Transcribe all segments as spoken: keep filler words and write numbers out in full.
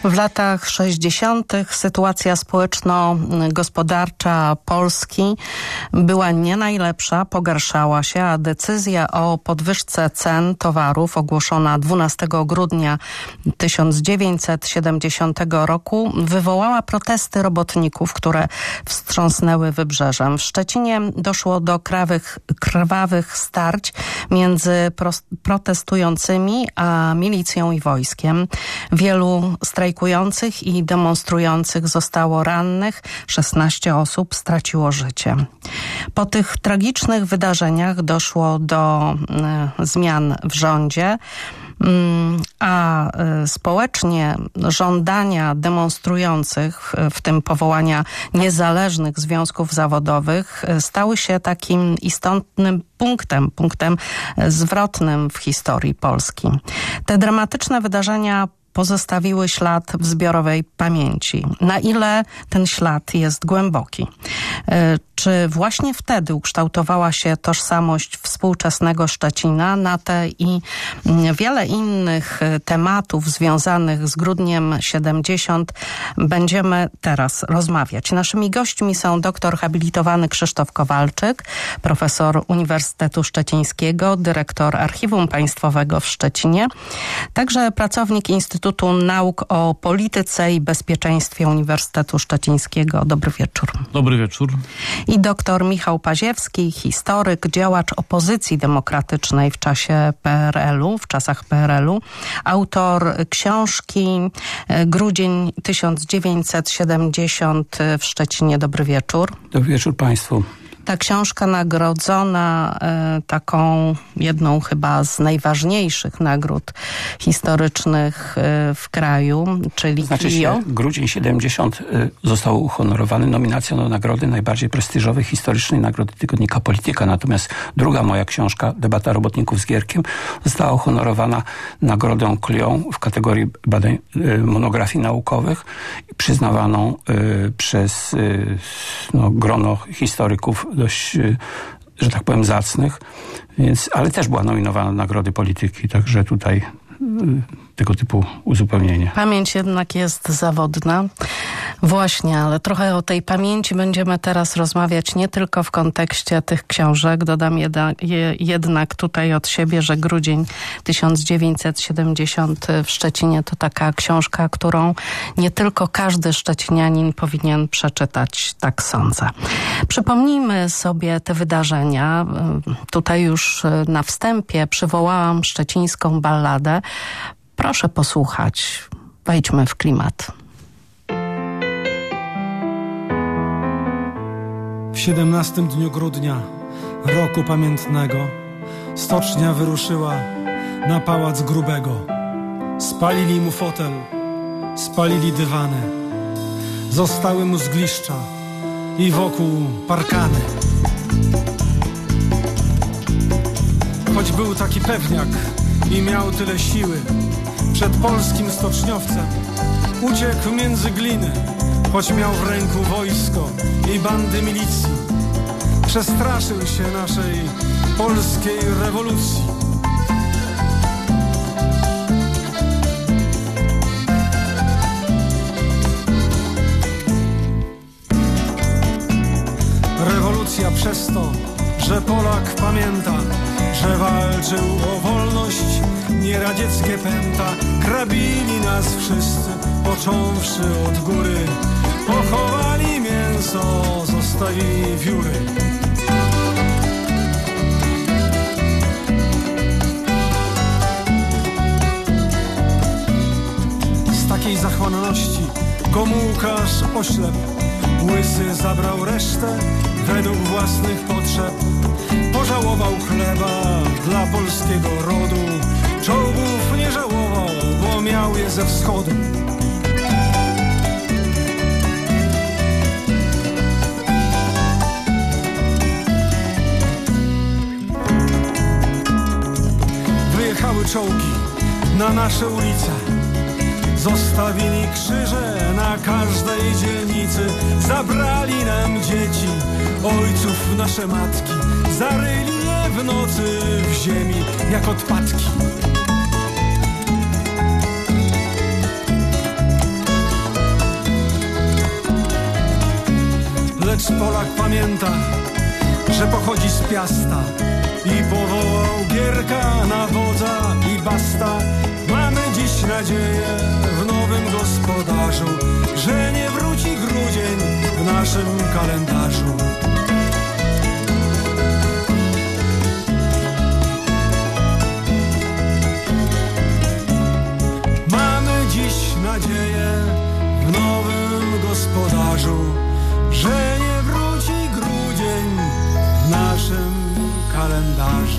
W latach sześćdziesiątych sytuacja społeczno-gospodarcza Polski była nie najlepsza, pogarszała się, a decyzja o podwyżce cen towarów ogłoszona dwunastego grudnia tysiąc dziewięćset siedemdziesiątego roku wywołała protesty robotników, które wstrząsnęły wybrzeżem. W Szczecinie doszło do krawych, krwawych starć między pro, protestującymi a milicją i wojskiem. Wielu strajkujących i demonstrujących zostało rannych, szesnaście osób straciło życie. Po tych tragicznych wydarzeniach doszło do y, zmian w rządzie, a społecznie żądania demonstrujących, w tym powołania niezależnych związków zawodowych, stały się takim istotnym punktem, punktem zwrotnym w historii Polski. Te dramatyczne wydarzenia pozostawiły ślad w zbiorowej pamięci. Na ile ten ślad jest głęboki? Czy właśnie wtedy ukształtowała się tożsamość współczesnego Szczecina? Na te i wiele innych tematów związanych z grudniem siedemdziesiąt będziemy teraz rozmawiać. Naszymi gośćmi są doktor habilitowany Krzysztof Kowalczyk, profesor Uniwersytetu Szczecińskiego, dyrektor Archiwum Państwowego w Szczecinie, także pracownik Instytutu Nauk o Polityce i Bezpieczeństwie Uniwersytetu Szczecińskiego. Dobry wieczór. Dobry wieczór. I doktor Michał Paziewski, historyk, działacz opozycji demokratycznej w czasie P R L-u, w czasach P R L-u, autor książki Grudzień tysiąc dziewięćset siedemdziesiąt w Szczecinie. Dobry wieczór. Dobry wieczór Państwu. Ta książka nagrodzona e, taką jedną chyba z najważniejszych nagród historycznych e, w kraju, czyli znaczy Clio. Się, grudzień siedemdziesiąt y, został uhonorowany nominacją do nagrody najbardziej prestiżowej historycznej nagrody tygodnika Polityka. Natomiast druga moja książka, Debata robotników z Gierkiem, została uhonorowana nagrodą Clio w kategorii badań y, monografii naukowych, przyznawaną y, przez y, no, grono historyków dość, że tak powiem, zacnych, więc, ale też była nominowana do Nagrody Polityki, także tutaj tego typu uzupełnienie. Pamięć jednak jest zawodna. Właśnie, ale trochę o tej pamięci będziemy teraz rozmawiać nie tylko w kontekście tych książek. Dodam jedna, je, jednak tutaj od siebie, że grudzień tysiąc dziewięćset siedemdziesiąt w Szczecinie to taka książka, którą nie tylko każdy szczecinianin powinien przeczytać, tak sądzę. Przypomnijmy sobie te wydarzenia. Tutaj już na wstępie przywołałam szczecińską balladę. Proszę posłuchać. Wejdźmy w klimat. W siedemnastym dniu grudnia roku pamiętnego stocznia wyruszyła na pałac Grubego. Spalili mu fotel, spalili dywany, zostały mu zgliszcza i wokół parkany. Choć był taki pewniak i miał tyle siły, przed polskim stoczniowcem uciekł między gliny. Choć miał w ręku wojsko i bandy milicji, przestraszył się naszej polskiej rewolucji. Rewolucja przez to, że Polak pamięta, że walczył o wolność, nie radzieckie pęta. Grabili nas wszyscy, począwszy od góry. Pochowali mięso, zostawili wióry. Z takiej zachłanności Gomułkarz oślep, łysy zabrał resztę według własnych potrzeb. Pożałował chleba dla polskiego rodu, czołgów nie żałował, bo miał je ze wschodu. Wyjechały czołgi na nasze ulice, zostawili krzyże na każdej dzielnicy. Zabrali nam dzieci, ojców nasze matki, zaryli je w nocy w ziemi jak odpadki. paradoks Polak pamięta, że pochodzi z Piasta i powołał Gierka na wodza i basta. Mamy dziś nadzieję w nowym gospodarzu, że nie wróci grudzień w naszym kalendarzu. Mamy dziś nadzieję w nowym gospodarzu, że nie wróci grudzień w naszym kalendarzu.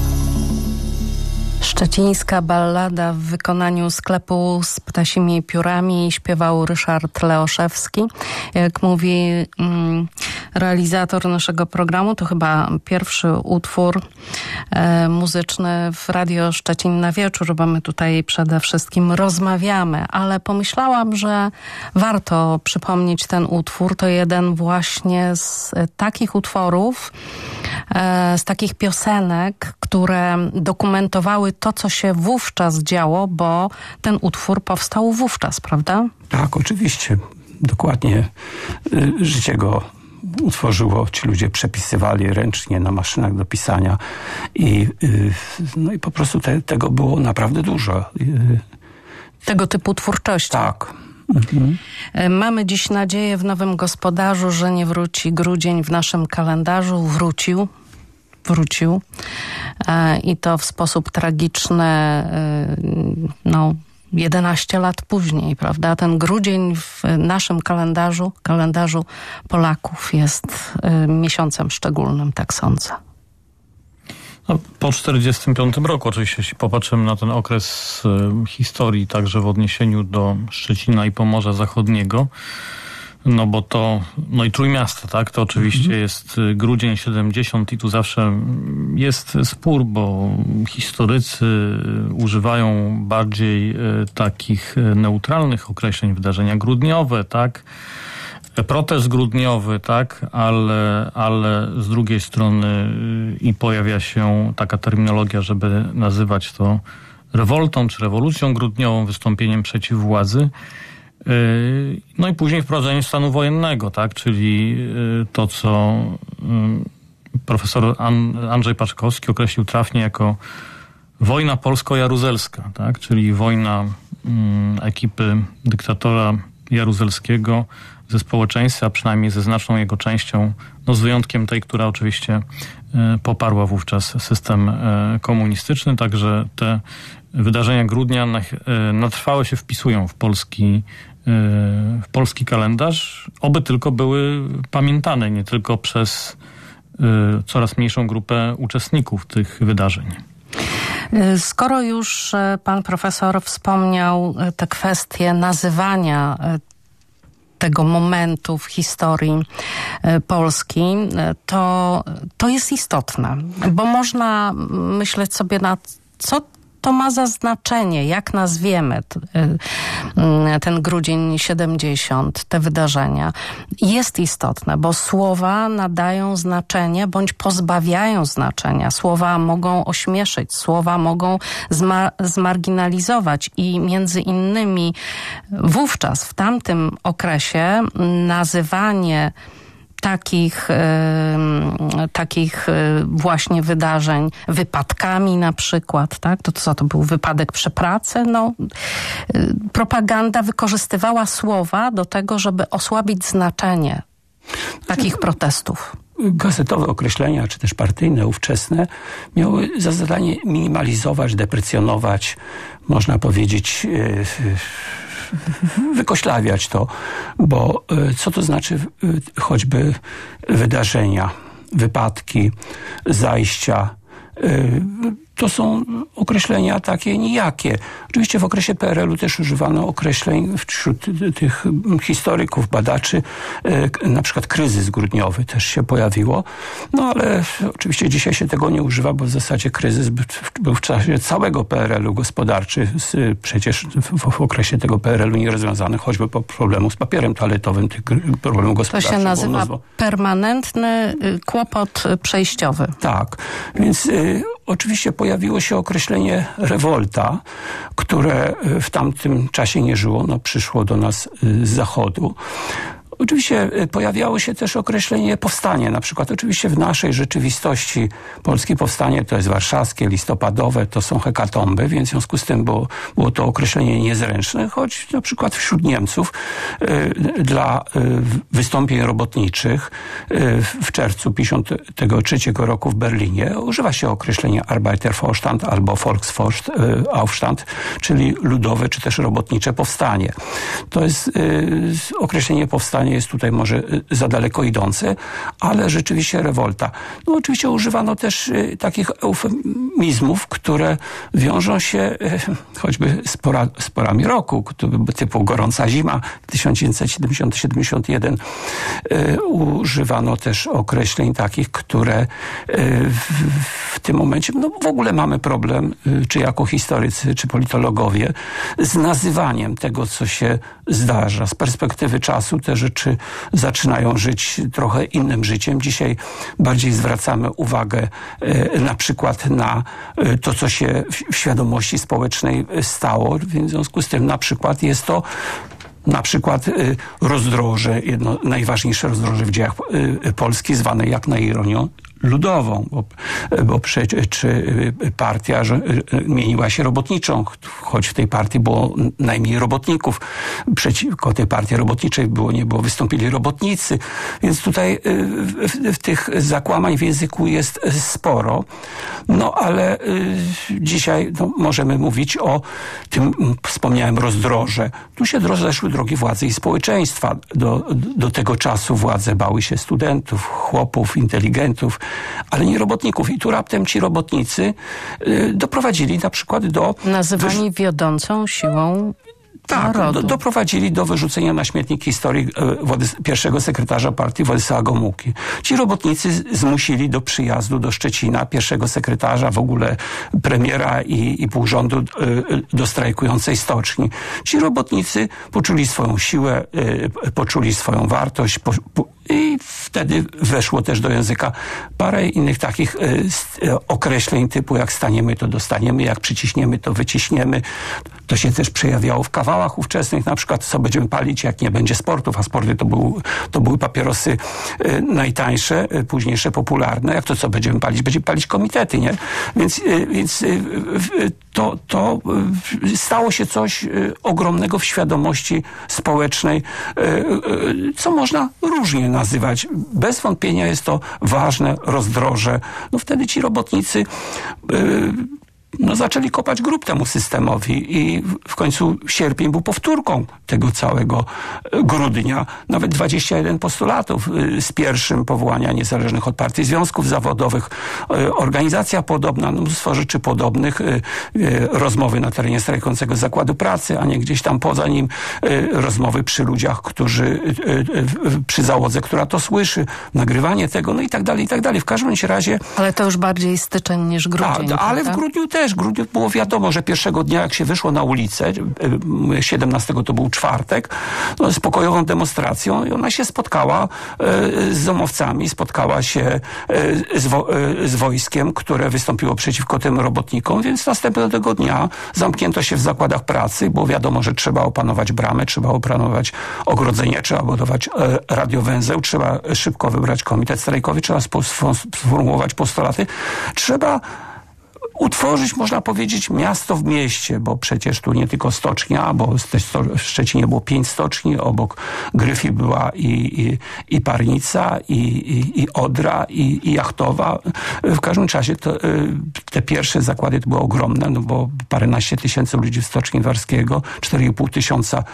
Szczecińska ballada w wykonaniu Sklepu z ptasimi piórami śpiewał Ryszard Leoszewski. Jak mówi mm, realizator naszego programu, to chyba pierwszy utwór e, muzyczny w Radio Szczecin na wieczór, bo my tutaj przede wszystkim rozmawiamy, ale pomyślałam, że warto przypomnieć ten utwór. To jeden właśnie z takich utworów, e, z takich piosenek, które dokumentowały to, co się wówczas działo, bo ten utwór powstał wówczas, prawda? Tak, oczywiście. Dokładnie. Życie go utworzyło. Ci ludzie przepisywali ręcznie na maszynach do pisania i, no i po prostu te, tego było naprawdę dużo. Tego typu twórczości. Tak. Mhm. Mamy dziś nadzieję w nowym gospodarzu, że nie wróci grudzień w naszym kalendarzu. Wrócił. Wrócił i to w sposób tragiczny, no jedenaście lat później, prawda? Ten grudzień w naszym kalendarzu, kalendarzu Polaków jest miesiącem szczególnym, tak sądzę. No, po czterdziestym piątym roku oczywiście, jeśli popatrzymy na ten okres historii, także w odniesieniu do Szczecina i Pomorza Zachodniego, no bo to, no i Trójmiasto, tak, to oczywiście mhm. jest grudzień siedemdziesiąty i tu zawsze jest spór, bo historycy używają bardziej e, takich neutralnych określeń, wydarzenia grudniowe, tak, protest grudniowy, tak, ale, ale z drugiej strony i pojawia się taka terminologia, żeby nazywać to rewoltą czy rewolucją grudniową, wystąpieniem przeciw władzy. No i później wprowadzenie stanu wojennego, tak, czyli to, co profesor Andrzej Paczkowski określił trafnie jako wojna polsko-jaruzelska, tak, czyli wojna ekipy dyktatora jaruzelskiego ze społeczeństwa, przynajmniej ze znaczną jego częścią, no z wyjątkiem tej, która oczywiście poparła wówczas system komunistyczny, także te wydarzenia grudnia na trwałe się wpisują w polski, w polski kalendarz, oby tylko były pamiętane, nie tylko przez coraz mniejszą grupę uczestników tych wydarzeń. Skoro już pan profesor wspomniał te kwestie nazywania tego momentu w historii Polski, to, to jest istotne, bo można myśleć sobie nad co to ma za znaczenie, jak nazwiemy ten grudzień siedemdziesiąty, te wydarzenia. Jest istotne, bo słowa nadają znaczenie bądź pozbawiają znaczenia. Słowa mogą ośmieszyć, słowa mogą zma- zmarginalizować i między innymi wówczas, w tamtym okresie nazywanie takich, y, takich y, właśnie wydarzeń wypadkami na przykład, tak? To co, to był wypadek przy pracy? No, y, propaganda wykorzystywała słowa do tego, żeby osłabić znaczenie takich protestów. Gazetowe określenia, czy też partyjne, ówczesne, miały za zadanie minimalizować, deprecjonować, można powiedzieć, yy, wykoślawiać to, bo co to znaczy choćby wydarzenia, wypadki, zajścia, to są określenia takie nijakie. Oczywiście w okresie P R L u też używano określeń wśród tych historyków, badaczy, na przykład kryzys grudniowy też się pojawiło. No ale oczywiście dzisiaj się tego nie używa, bo w zasadzie kryzys był w czasie całego P R L u gospodarczy, przecież w okresie tego P R L u nierozwiązany, choćby po problemu z papierem toaletowym, tych problemów gospodarczych. To się nazywa mnóstwo. Permanentny kłopot przejściowy. Tak, więc y, oczywiście pojawiło się określenie rewolta, które w tamtym czasie nie żyło, no przyszło do nas z zachodu. Oczywiście pojawiało się też określenie powstanie. Na przykład oczywiście w naszej rzeczywistości polskie powstanie to jest warszawskie, listopadowe, to są hekatomby, więc w związku z tym było, było to określenie niezręczne, choć na przykład wśród Niemców y, dla y, wystąpień robotniczych y, w czerwcu pięćdziesiątego trzeciego roku w Berlinie używa się określenia Arbeitervorstand albo Volksvorstand, czyli ludowe czy też robotnicze powstanie. To jest y, określenie powstanie jest tutaj może za daleko idące, ale rzeczywiście rewolta. No oczywiście używano też y, takich eufemizmów, które wiążą się y, choćby z, pora, z porami roku, typu gorąca zima tysiąc dziewięćset siedemdziesiąty siedemdziesiąty jeden. Y, używano też określeń takich, które y, w, w tym momencie no w ogóle mamy problem, y, czy jako historycy, czy politologowie, z nazywaniem tego, co się zdarza. Z perspektywy czasu te rzeczy zaczynają żyć trochę innym życiem. Dzisiaj bardziej zwracamy uwagę e, na przykład na e, to, co się w, w świadomości społecznej stało. Więc w związku z tym na przykład jest to na przykład y, rozdroże, jedno najważniejsze rozdroże w dziejach y, Polski, zwane jak na ironię ludową, bo, bo przecież czy partia że, mieniła się robotniczą, choć w tej partii było najmniej robotników. Przeciwko tej partii robotniczej było, nie było, wystąpili robotnicy. Więc tutaj w, w tych zakłamań w języku jest sporo. No ale y, dzisiaj no, możemy mówić o tym, wspomniałem, rozdroże. Tu się rozeszły drogi władzy i społeczeństwa. Do, do tego czasu władze bały się studentów, chłopów, inteligentów, ale nie robotników. I tu raptem ci robotnicy y, doprowadzili na przykład do... Nazywani wyż... wiodącą siłą Tak, do, doprowadzili do wyrzucenia na śmietnik historii e, Władys- pierwszego sekretarza partii Władysława Gomułki. Ci robotnicy z- zmusili do przyjazdu do Szczecina pierwszego sekretarza, w ogóle premiera i, i pół rządu e, do strajkującej stoczni. Ci robotnicy poczuli swoją siłę, e, poczuli swoją wartość po, po, i wtedy weszło też do języka parę innych takich e, e, określeń typu jak staniemy, to dostaniemy, jak przyciśniemy, to wyciśniemy. To się też przejawiało w kawałach ówczesnych, na przykład co będziemy palić, jak nie będzie sportów, a sporty to, był, to były papierosy y, najtańsze, y, późniejsze popularne. Jak to co będziemy palić? Będziemy palić komitety, nie? Więc, y, więc y, y, to, to y, stało się coś y, ogromnego w świadomości społecznej, y, y, co można różnie nazywać. Bez wątpienia jest to ważne rozdroże. No wtedy ci robotnicy y, no, zaczęli kopać grób temu systemowi i w końcu sierpień był powtórką tego całego grudnia. Nawet dwadzieścia jeden postulatów z pierwszym powołania niezależnych od partii związków zawodowych, organizacja podobna, no, mnóstwo rzeczy podobnych, rozmowy na terenie strajkującego zakładu pracy, a nie gdzieś tam poza nim, rozmowy przy ludziach, którzy przy załodze, która to słyszy, nagrywanie tego, no i tak dalej, i tak dalej. W każdym razie... Ale to już bardziej styczeń niż grudzień. A, ale w grudniu też. W grudniu było wiadomo, że pierwszego dnia, jak się wyszło na ulicę, siedemnastego to był czwartek, no, z pokojową demonstracją i ona się spotkała e, z zomowcami, spotkała się e, z, wo, e, z wojskiem, które wystąpiło przeciwko tym robotnikom, więc następnego dnia zamknięto się w zakładach pracy, bo wiadomo, że trzeba opanować bramę, trzeba opanować ogrodzenie, trzeba budować e, radiowęzeł, trzeba szybko wybrać komitet strajkowy, trzeba sformułować postulaty, trzeba utworzyć, można powiedzieć, miasto w mieście, bo przecież tu nie tylko stocznia, bo w Szczecinie było pięć stoczni, obok Gryfii była i, i, i Parnica, i, i, i Odra, i, i Jachtowa. W każdym razie to, te pierwsze zakłady to były ogromne, no bo paręnaście tysięcy ludzi w Stoczni Warskiego, cztery i pół tysiąca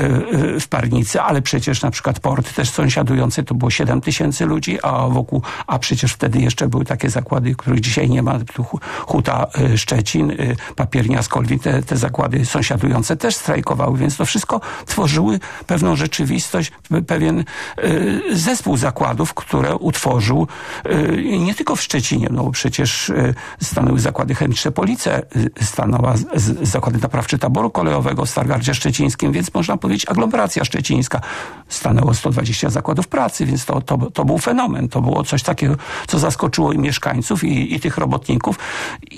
w Parnicy, ale przecież na przykład port też sąsiadujący to było siedem tysięcy ludzi, a wokół, a przecież wtedy jeszcze były takie zakłady, których dzisiaj nie ma, tu Huta Szczecin, Papiernia, Skolwin, te, te zakłady sąsiadujące też strajkowały, więc to wszystko tworzyły pewną rzeczywistość, pewien y, zespół zakładów, które utworzył y, nie tylko w Szczecinie, no bo przecież y, stanęły zakłady chemiczne Police, y, stanęła z, z, zakłady naprawcze taboru kolejowego w Stargardzie Szczecińskim, więc można powiedzieć aglomeracja szczecińska. Stanęło sto dwadzieścia zakładów pracy, więc to, to, to był fenomen. To było coś takiego, co zaskoczyło i mieszkańców, i, i tych robotników.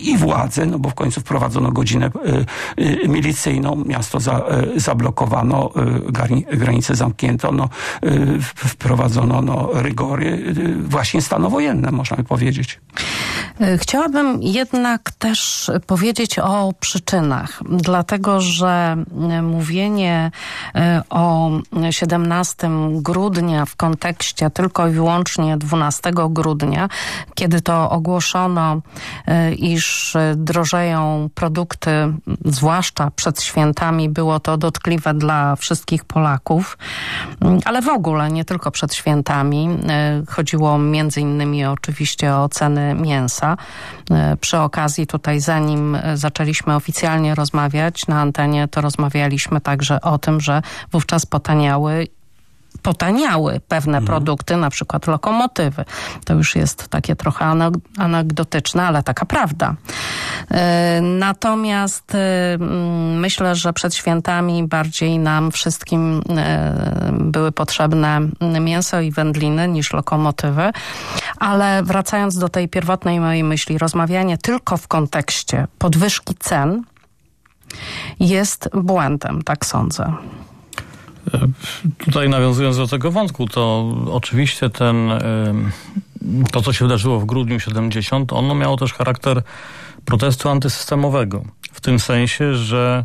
i władzę, no bo w końcu wprowadzono godzinę milicyjną, miasto za, zablokowano, granice zamknięto, no, wprowadzono no, rygory, właśnie stanu wojenne, można by powiedzieć. Chciałabym jednak też powiedzieć o przyczynach, dlatego że mówienie o siedemnastego grudnia w kontekście tylko i wyłącznie dwunastego grudnia, kiedy to ogłoszono, iż drożeją produkty, zwłaszcza przed świętami, było to dotkliwe dla wszystkich Polaków, ale w ogóle nie tylko przed świętami. Chodziło między innymi oczywiście o ceny mięsa. Przy okazji tutaj, zanim zaczęliśmy oficjalnie rozmawiać na antenie, to rozmawialiśmy także o tym, że wówczas potaniały potaniały pewne mhm. produkty, na przykład lokomotywy. To już jest takie trochę anegdotyczne, ale taka prawda. Natomiast myślę, że przed świętami bardziej nam wszystkim były potrzebne mięso i wędliny niż lokomotywy. Ale wracając do tej pierwotnej mojej myśli, rozmawianie tylko w kontekście podwyżki cen jest błędem, tak sądzę. Tutaj nawiązując do tego wątku, to oczywiście ten, to co się wydarzyło w grudniu siedemdziesiątym, ono miało też charakter protestu antysystemowego. W tym sensie, że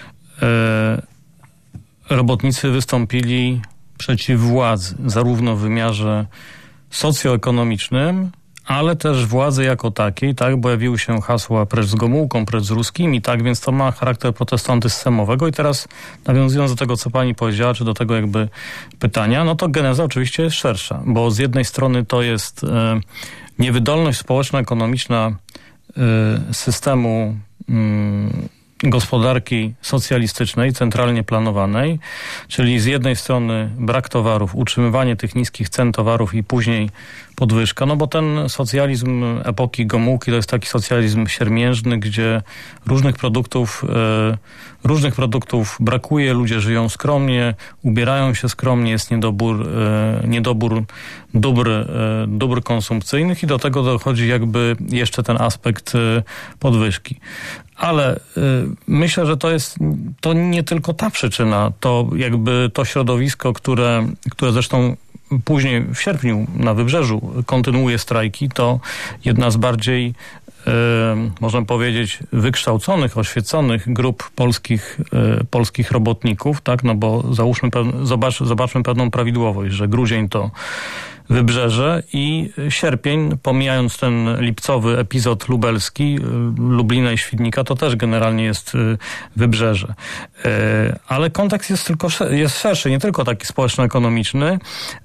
robotnicy wystąpili przeciw władzy, zarówno w wymiarze socjoekonomicznym, ale też władzy jako takiej, tak, pojawiły się hasła precz z Gomułką, precz z ruskimi, tak, więc to ma charakter protestu antysystemowego. I teraz nawiązując do tego, co pani powiedziała, czy do tego jakby pytania, no to geneza oczywiście jest szersza, bo z jednej strony to jest e, niewydolność społeczno-ekonomiczna e, systemu e, gospodarki socjalistycznej, centralnie planowanej, czyli z jednej strony brak towarów, utrzymywanie tych niskich cen towarów i później podwyżka, no bo ten socjalizm epoki Gomułki to jest taki socjalizm siermiężny, gdzie różnych produktów, e, różnych produktów brakuje, ludzie żyją skromnie, ubierają się skromnie, jest niedobór, e, niedobór dóbr, e, dóbr konsumpcyjnych i do tego dochodzi jakby jeszcze ten aspekt e, podwyżki. Ale y, myślę, że to jest to nie tylko ta przyczyna, to jakby to środowisko, które, które zresztą później w sierpniu na Wybrzeżu kontynuuje strajki, to jedna z bardziej, y, można powiedzieć, wykształconych, oświeconych grup polskich, y, polskich robotników, tak, no bo załóżmy, zobacz, zobaczmy pewną prawidłowość, że grudzień to Wybrzeże i sierpień, pomijając ten lipcowy epizod lubelski, Lublina i Świdnika, to też generalnie jest Wybrzeże. Ale kontekst jest tylko jest szerszy, nie tylko taki społeczno-ekonomiczny.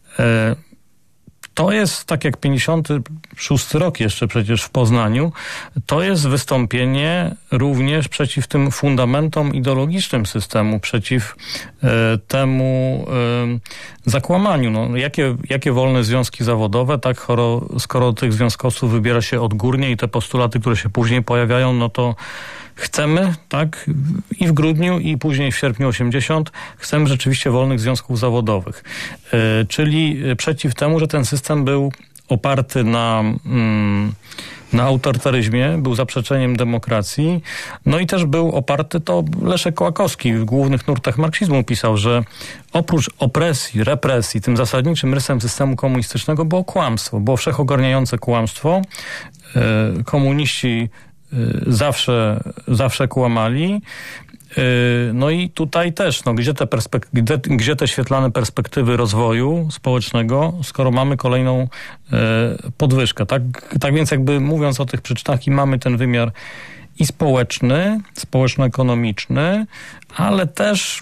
To jest, tak jak pięćdziesiąty szósty rok jeszcze przecież w Poznaniu, to jest wystąpienie również przeciw tym fundamentom ideologicznym systemu, przeciw e, temu e, zakłamaniu. No, jakie, jakie wolne związki zawodowe, tak, choro, skoro tych związkowców wybiera się odgórnie i te postulaty, które się później pojawiają, no to chcemy, tak, i w grudniu, i później w sierpniu osiemdziesiątym chcemy rzeczywiście wolnych związków zawodowych. Yy, czyli przeciw temu, że ten system był oparty na, mm, na autorytaryzmie, był zaprzeczeniem demokracji, no i też był oparty, to Leszek Kołakowski w głównych nurtach marksizmu pisał, że oprócz opresji, represji, tym zasadniczym rysem systemu komunistycznego było kłamstwo, było wszechogarniające kłamstwo. Yy, komuniści zawsze, zawsze kłamali. No i tutaj też, no, gdzie, te perspek- gdzie, gdzie te świetlane perspektywy rozwoju społecznego, skoro mamy kolejną e, podwyżkę. Tak, tak więc jakby mówiąc o tych przyczynach, i mamy ten wymiar i społeczny, społeczno-ekonomiczny, ale też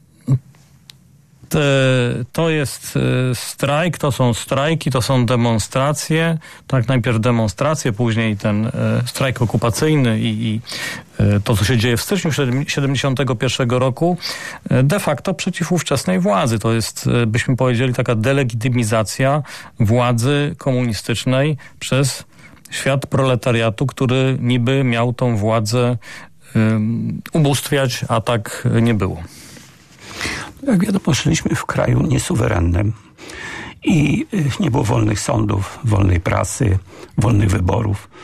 to jest strajk, to są strajki, to są demonstracje. Tak, najpierw demonstracje, później ten strajk okupacyjny i, i to, co się dzieje w styczniu siedemdziesiątego pierwszego roku, de facto przeciw ówczesnej władzy. To jest, byśmy powiedzieli, taka delegitymizacja władzy komunistycznej przez świat proletariatu, który niby miał tą władzę um, ubóstwiać, a tak nie było. Jak wiadomo, żyliśmy w kraju niesuwerennym i nie było wolnych sądów, wolnej prasy, wolnych wyborów.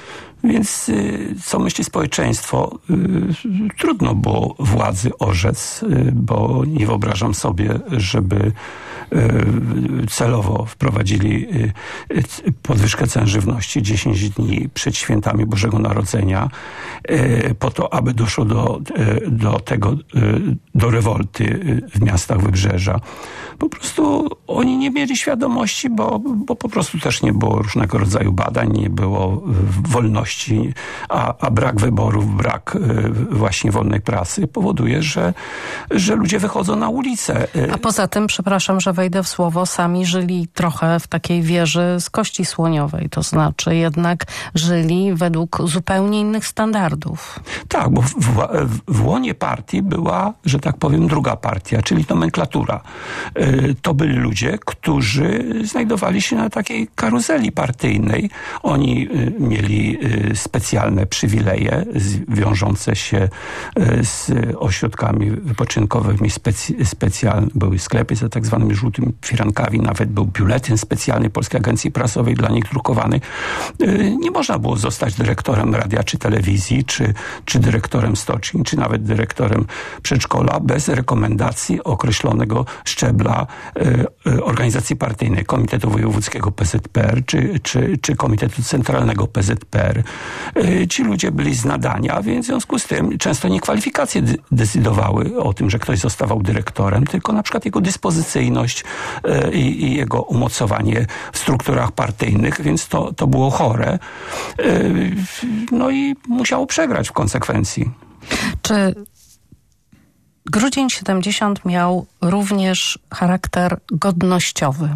Więc co myśli społeczeństwo? Trudno było władzy orzec, bo nie wyobrażam sobie, żeby celowo wprowadzili podwyżkę cen żywności dziesięć dni przed świętami Bożego Narodzenia po to, aby doszło do, do tego, do rewolty w miastach Wybrzeża. Po prostu oni nie mieli świadomości, bo, bo po prostu też nie było różnego rodzaju badań, nie było wolności, a, a brak wyborów, brak właśnie wolnej prasy powoduje, że, że ludzie wychodzą na ulicę. A poza tym, przepraszam, że wejdę w słowo, sami żyli trochę w takiej wieży z kości słoniowej, to znaczy jednak żyli według zupełnie innych standardów. Tak, bo w, w, w łonie partii była, że tak powiem, druga partia, czyli nomenklatura. To byli ludzie, którzy znajdowali się na takiej karuzeli partyjnej. Oni mieli specjalne przywileje wiążące się z ośrodkami wypoczynkowymi. Specy, specjalne były sklepy za tak zwanymi żółtymi firankami. Nawet był biuletyn specjalny Polskiej Agencji Prasowej dla nich drukowany. Nie można było zostać dyrektorem radia czy telewizji, czy, czy dyrektorem stoczni, czy nawet dyrektorem przedszkola bez rekomendacji określonego szczebla organizacji partyjnej, Komitetu Wojewódzkiego P Z P R czy, czy, czy Komitetu Centralnego P Z P R. Ci ludzie byli z nadania, więc w związku z tym często nie kwalifikacje decydowały o tym, że ktoś zostawał dyrektorem, tylko na przykład jego dyspozycyjność i, i jego umocowanie w strukturach partyjnych, więc to, to było chore. No i musiało przegrać w konsekwencji. Czy Grudzień siedemdziesiąt miał również charakter godnościowy?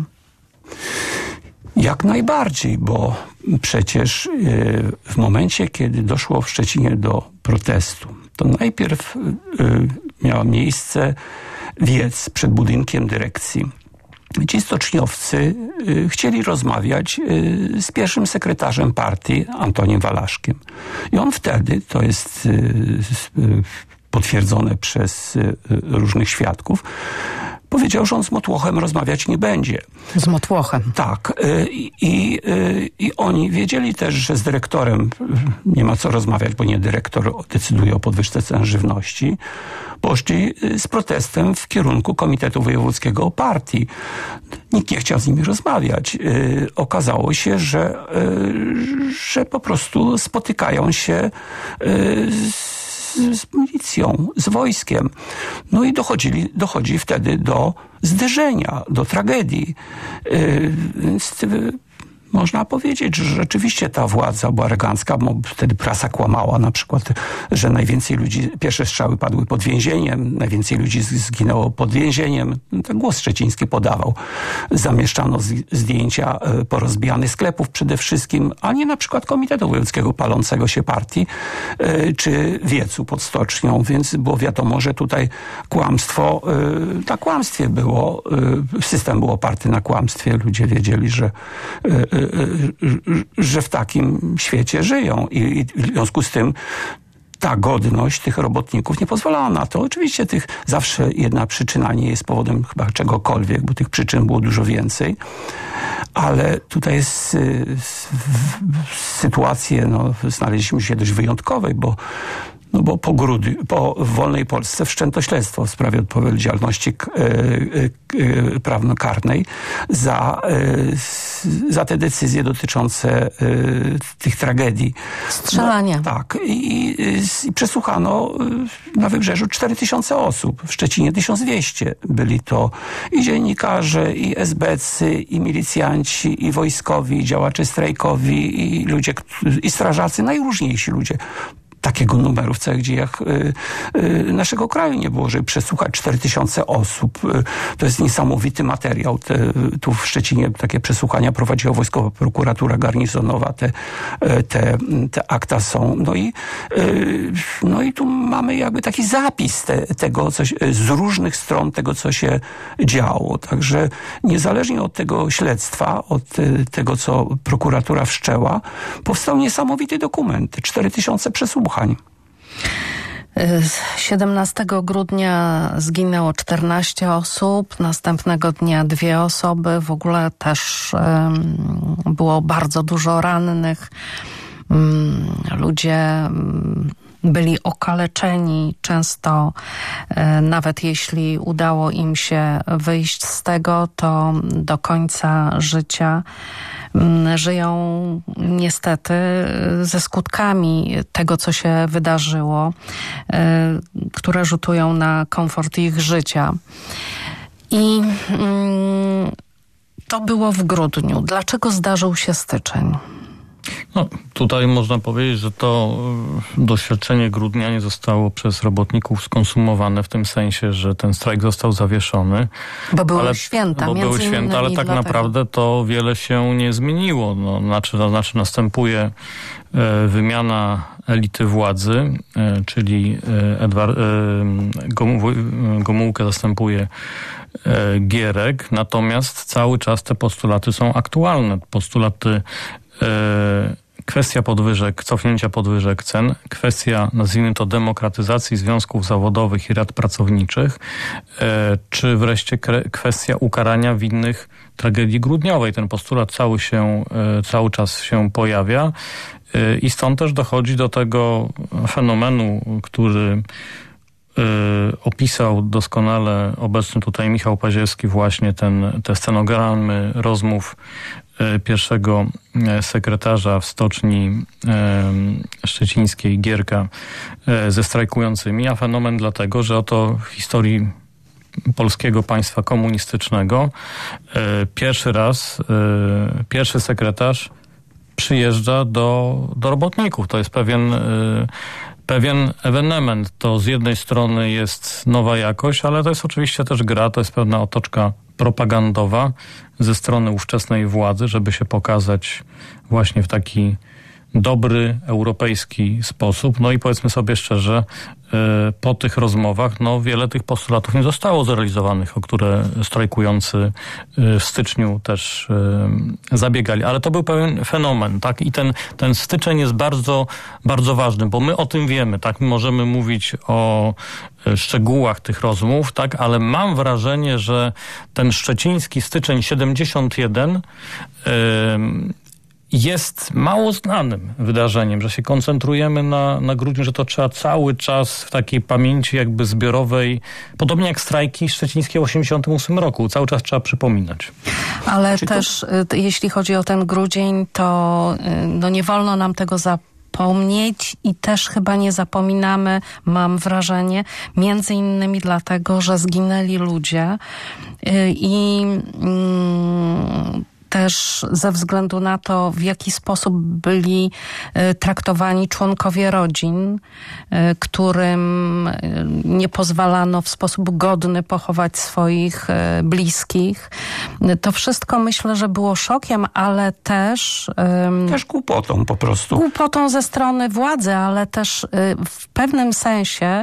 Jak najbardziej, bo przecież w momencie, kiedy doszło w Szczecinie do protestu, to najpierw miała miejsce wiec przed budynkiem dyrekcji. Ci stoczniowcy chcieli rozmawiać z pierwszym sekretarzem partii, Antonim Walaszkiem. I on wtedy, to jest potwierdzone przez różnych świadków, powiedział, że on z Motłochem rozmawiać nie będzie. Z Motłochem. Tak. I, i, I oni wiedzieli też, że z dyrektorem nie ma co rozmawiać, bo nie dyrektor decyduje o podwyżce cen żywności. Poszli z protestem w kierunku Komitetu Wojewódzkiego partii. Nikt nie chciał z nimi rozmawiać. Okazało się, że, że po prostu spotykają się z z milicją, z wojskiem. No i dochodzili, dochodzi wtedy do zderzenia, do tragedii. Yy, więc można powiedzieć, że rzeczywiście ta władza była arogancka, bo wtedy prasa kłamała na przykład, że najwięcej ludzi, pierwsze strzały padły pod więzieniem, najwięcej ludzi zginęło pod więzieniem. Tak Głos Szczeciński podawał. Zamieszczano zdjęcia porozbijanych sklepów przede wszystkim, a nie na przykład Komitetu Wojewódzkiego palącego się partii, czy wiecu pod stocznią, więc było wiadomo, że tutaj kłamstwo, na kłamstwie było, system był oparty na kłamstwie. Ludzie wiedzieli, że że w takim świecie żyją i w związku z tym ta godność tych robotników nie pozwalała na to. Oczywiście tych zawsze jedna przyczyna nie jest powodem chyba czegokolwiek, bo tych przyczyn było dużo więcej, ale tutaj jest sytuacje, no, znaleźliśmy się dość wyjątkowej, bo No bo po, grudy, po wolnej Polsce wszczęto śledztwo w sprawie odpowiedzialności prawnokarnej za, za te decyzje dotyczące tych tragedii. Strzelania. No, tak. I, i przesłuchano na Wybrzeżu cztery tysiące osób. W Szczecinie tysiąc dwieście. Byli to i dziennikarze, i esbecy, i milicjanci, i wojskowi, i działacze strajkowi, i ludzie, i strażacy, najróżniejsi ludzie. Takiego numeru w całych dziejach y, y, naszego kraju nie było, żeby przesłuchać cztery tysiące osób. Y, to jest niesamowity materiał. Te, tu w Szczecinie takie przesłuchania prowadziła Wojskowa Prokuratura Garnizonowa. Te, te, te akta są. No i, y, no i tu mamy jakby taki zapis te, tego, co się, z różnych stron tego, co się działo. Także niezależnie od tego śledztwa, od tego, co prokuratura wszczęła, powstał niesamowity dokument. cztery tysiące przesłuchań. siedemnastego grudnia zginęło czternaście osób, następnego dnia dwie osoby, w ogóle też um, było bardzo dużo rannych. Ludzie byli okaleczeni często, nawet jeśli udało im się wyjść z tego, to do końca życia żyją niestety ze skutkami tego, co się wydarzyło, które rzutują na komfort ich życia. I to było w grudniu. Dlaczego zdarzył się styczeń? No, tutaj można powiedzieć, że to doświadczenie grudnia nie zostało przez robotników skonsumowane w tym sensie, że ten strajk został zawieszony. Bo były ale, święta. Bo były święta, ale tak dlatego. naprawdę to wiele się nie zmieniło. No, znaczy, to znaczy następuje e, wymiana elity władzy, e, czyli Edward, e, Gomu, Gomułkę zastępuje e, Gierek, natomiast cały czas te postulaty są aktualne. Postulaty kwestia podwyżek, cofnięcia podwyżek cen, kwestia, nazwijmy to, demokratyzacji związków zawodowych i rad pracowniczych, czy wreszcie kwestia ukarania winnych tragedii grudniowej. Ten postulat cały się, cały czas się pojawia i stąd też dochodzi do tego fenomenu, który opisał doskonale obecny tutaj Michał Paziewski, właśnie ten, te scenogramy rozmów pierwszego sekretarza w stoczni szczecińskiej Gierka ze strajkującymi, a fenomen dlatego, że oto w historii polskiego państwa komunistycznego pierwszy raz pierwszy sekretarz przyjeżdża do, do robotników. To jest pewien Pewien ewenement. To z jednej strony jest nowa jakość, ale to jest oczywiście też gra, to jest pewna otoczka propagandowa ze strony ówczesnej władzy, żeby się pokazać właśnie w taki dobry, europejski sposób. No i powiedzmy sobie szczerze, po tych rozmowach no wiele tych postulatów nie zostało zrealizowanych, o które strajkujący w styczniu też zabiegali. Ale to był pewien fenomen, tak? I ten, ten styczeń jest bardzo, bardzo ważny, bo my o tym wiemy, tak? My możemy mówić o szczegółach tych rozmów, tak? Ale mam wrażenie, że ten szczeciński styczeń siedemdziesiąt jeden yy, jest mało znanym wydarzeniem, że się koncentrujemy na, na grudniu, że to trzeba cały czas w takiej pamięci jakby zbiorowej, podobnie jak strajki szczecińskie w osiemdziesiątym ósmym roku, cały czas trzeba przypominać. Ale Czy też to... jeśli chodzi o ten grudzień, to no nie wolno nam tego zapomnieć i też chyba nie zapominamy, mam wrażenie, między innymi dlatego, że zginęli ludzie i mm, też ze względu na to, w jaki sposób byli traktowani członkowie rodzin, którym nie pozwalano w sposób godny pochować swoich bliskich. To wszystko myślę, że było szokiem, ale też... Też głupotą po prostu. Głupotą ze strony władzy, ale też w pewnym sensie...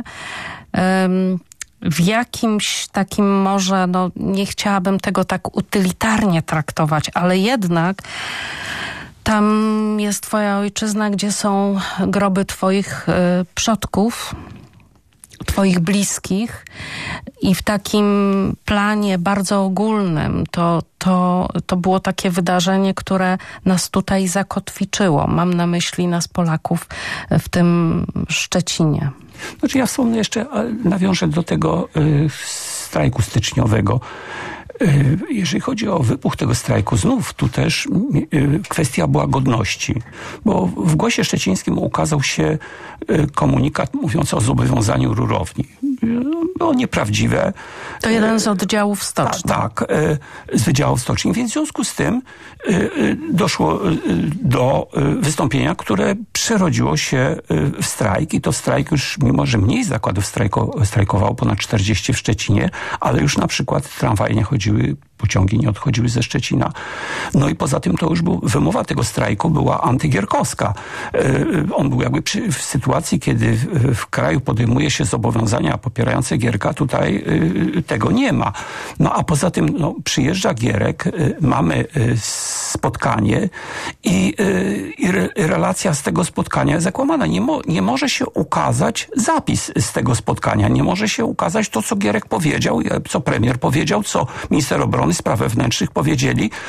w jakimś takim może, no nie chciałabym tego tak utylitarnie traktować, ale jednak tam jest twoja ojczyzna, gdzie są groby twoich y, przodków, twoich bliskich i w takim planie bardzo ogólnym to, to, to było takie wydarzenie, które nas tutaj zakotwiczyło. Mam na myśli nas Polaków w tym Szczecinie. Znaczy ja wspomnę jeszcze, nawiążę do tego y, strajku styczniowego. Y, jeżeli chodzi o wybuch tego strajku, znów tu też y, kwestia była godności, bo w Głosie Szczecińskim ukazał się y, komunikat mówiący o zobowiązaniu rurowni. Było nieprawdziwe. To jeden z oddziałów stoczni. Tak, tak, z wydziałów stoczni. Więc w związku z tym doszło do wystąpienia, które przerodziło się w strajk i to strajk już, mimo że mniej zakładów strajko, strajkowało, ponad czterdzieści w Szczecinie, ale już na przykład tramwaje nie chodziły, pociągi nie odchodziły ze Szczecina. No i poza tym to już był, wymowa tego strajku była antygierkowska. On był jakby przy, w sytuacji, kiedy w, w kraju podejmuje się zobowiązania popierające Gierka, tutaj y, tego nie ma. No a poza tym no, przyjeżdża Gierek, y, mamy y, spotkanie i, y, i re, relacja z tego spotkania jest zakłamana. Nie, mo, nie może się ukazać zapis z tego spotkania. Nie może się ukazać to, co Gierek powiedział, co premier powiedział, co minister obrony, spraw wewnętrznych powiedzieli.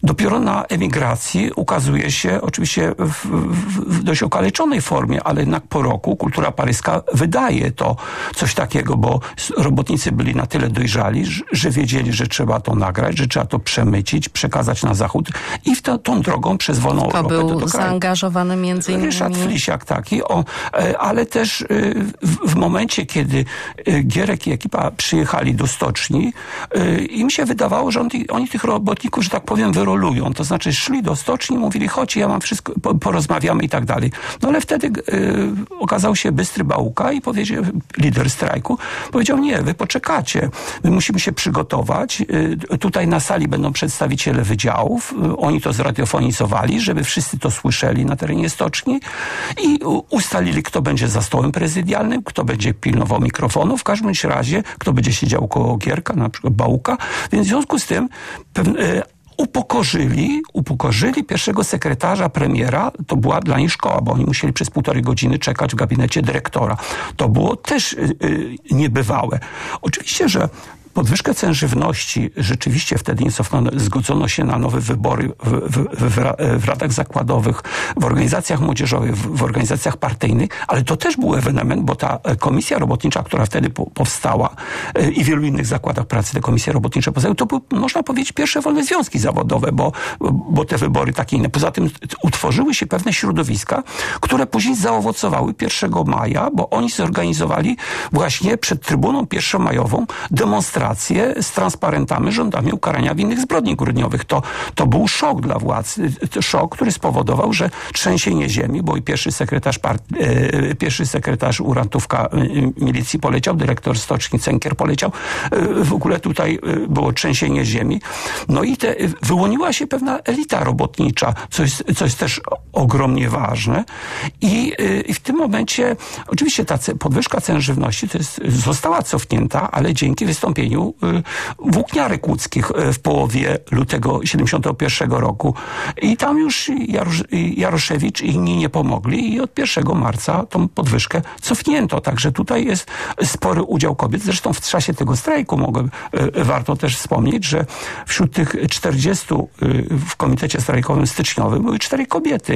Dopiero na emigracji ukazuje się, oczywiście w, w dość okaleczonej formie, ale jednak po roku kultura paryska wydaje to coś takiego, bo robotnicy byli na tyle dojrzali, że wiedzieli, że trzeba to nagrać, że trzeba to przemycić, przekazać na zachód i w to, tą drogą przez wolną to Europę. był To był zaangażowany między innymi... Ryszard Flisiak taki, o, ale też w, w momencie, kiedy Gierek i ekipa przyjechali do stoczni, im się wydawało, że on, oni tych robotników, że tak powiem, wyrolują. To znaczy szli do stoczni i mówili, chodź, ja mam wszystko, porozmawiamy i tak dalej. No ale wtedy y, okazał się bystry Bałuka i powiedział, lider strajku, powiedział, nie, wy poczekacie. My musimy się przygotować. Y, tutaj na sali będą przedstawiciele wydziałów. Y, oni to zradiofonizowali, żeby wszyscy to słyszeli na terenie stoczni i ustalili, kto będzie za stołem prezydialnym, kto będzie pilnował mikrofonu, w każdym razie, kto będzie siedział koło Gierka, na przykład Bałuka. Więc w związku z tym pewne, y, upokorzyli, upokorzyli pierwszego sekretarza premiera. To była dla nich szkoła, bo oni musieli przez półtorej godziny czekać w gabinecie dyrektora. To było też yy, niebywałe. Oczywiście, że podwyżkę cen żywności rzeczywiście wtedy nie cofnął, zgodzono się na nowe wybory w, w, w, w radach zakładowych, w organizacjach młodzieżowych, w, w organizacjach partyjnych, ale to też był ewenement, bo ta komisja robotnicza, która wtedy po, powstała i w wielu innych zakładach pracy te komisje robotnicze powstały, to były, można powiedzieć, pierwsze wolne związki zawodowe, bo, bo te wybory takie inne. Poza tym utworzyły się pewne środowiska, które później zaowocowały pierwszego maja, bo oni zorganizowali właśnie przed Trybuną pierwszomajową demonstrację z transparentami, żądami ukarania winnych zbrodni grudniowych. To, to był szok dla władz. Szok, który spowodował, że trzęsienie ziemi, bo i pierwszy sekretarz, part, e, pierwszy sekretarz urantówka milicji poleciał, dyrektor stoczni Cenkier poleciał. E, w ogóle tutaj było trzęsienie ziemi. No i te, wyłoniła się pewna elita robotnicza, co jest, co jest też ogromnie ważne. I, i w tym momencie oczywiście ta podwyżka cen żywności to jest, została cofnięta, ale dzięki wystąpieniu włókniarek łódzkich w połowie lutego siedemdziesiątego pierwszego roku. I tam już Jarosz, Jaroszewicz i inni nie pomogli i od pierwszego marca tą podwyżkę cofnięto. Także tutaj jest spory udział kobiet. Zresztą w czasie tego strajku mogę, warto też wspomnieć, że wśród tych czterdziestu w komitecie strajkowym styczniowym były cztery kobiety.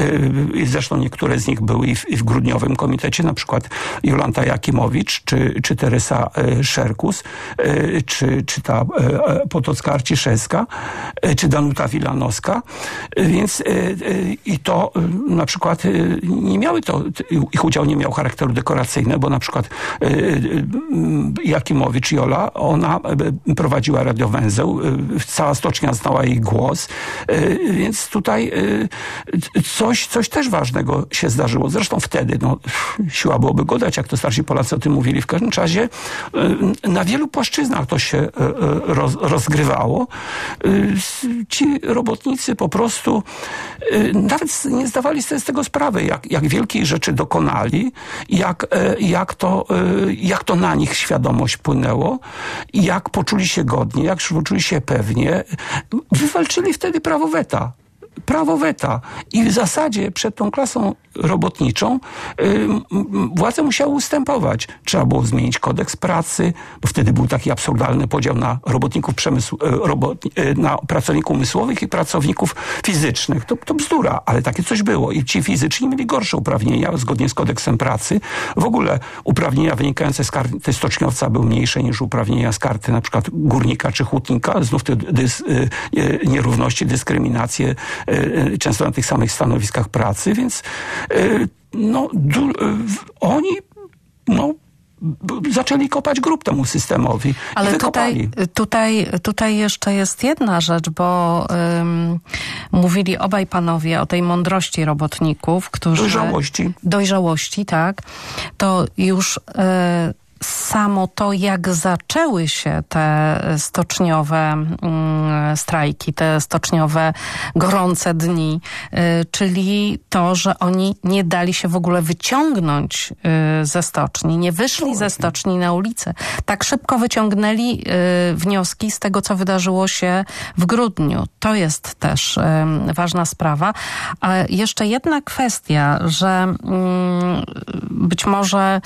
Zresztą niektóre z nich były i w, i w grudniowym komitecie, na przykład Jolanta Jakimowicz czy, czy Teresa Szerkus, czy, czy ta Potocka Arciszewska, czy Danuta Wilanowska. Więc i to na przykład nie miały to, ich udział nie miał charakteru dekoracyjnego, bo na przykład Jakimowicz Jola, ona prowadziła radiowęzeł, cała stocznia znała jej głos, więc tutaj coś, coś też ważnego się zdarzyło. Zresztą wtedy, no, siła byłoby go dać, jak to starsi Polacy o tym mówili. W każdym razie na wielu płaszczyznach to się roz, rozgrywało. Ci robotnicy po prostu nawet nie zdawali sobie z tego sprawy, jak, jak wielkiej rzeczy dokonali, jak, jak, to, jak to na nich świadomość płynęło, jak poczuli się godnie, jak poczuli się pewnie. Wywalczyli wtedy prawo weta. Prawo weta. I w zasadzie przed tą klasą robotniczą yy, władze musiały ustępować. Trzeba było zmienić kodeks pracy, bo wtedy był taki absurdalny podział na robotników przemysłu, yy, robot, yy, na pracowników umysłowych i pracowników fizycznych. To, to bzdura, ale takie coś było. I ci fizyczni mieli gorsze uprawnienia zgodnie z kodeksem pracy. W ogóle uprawnienia wynikające z karty stoczniowca były mniejsze niż uprawnienia z karty na przykład górnika czy hutnika. Znów te dys, yy, nierówności, dyskryminacje yy, często na tych samych stanowiskach pracy, więc no, du, oni no, zaczęli kopać grób temu systemowi. Ale tutaj, tutaj, tutaj jeszcze jest jedna rzecz, bo um, mówili obaj panowie o tej mądrości robotników, którzy... Dojrzałości. Dojrzałości, tak. To już... Y, Samo to, jak zaczęły się te stoczniowe mm, strajki, te stoczniowe gorące dni, y, czyli to, że oni nie dali się w ogóle wyciągnąć y, ze stoczni, nie wyszli ze stoczni na ulicę. Tak szybko wyciągnęli y, wnioski z tego, co wydarzyło się w grudniu. To jest też y, ważna sprawa. A jeszcze jedna kwestia, że y, być może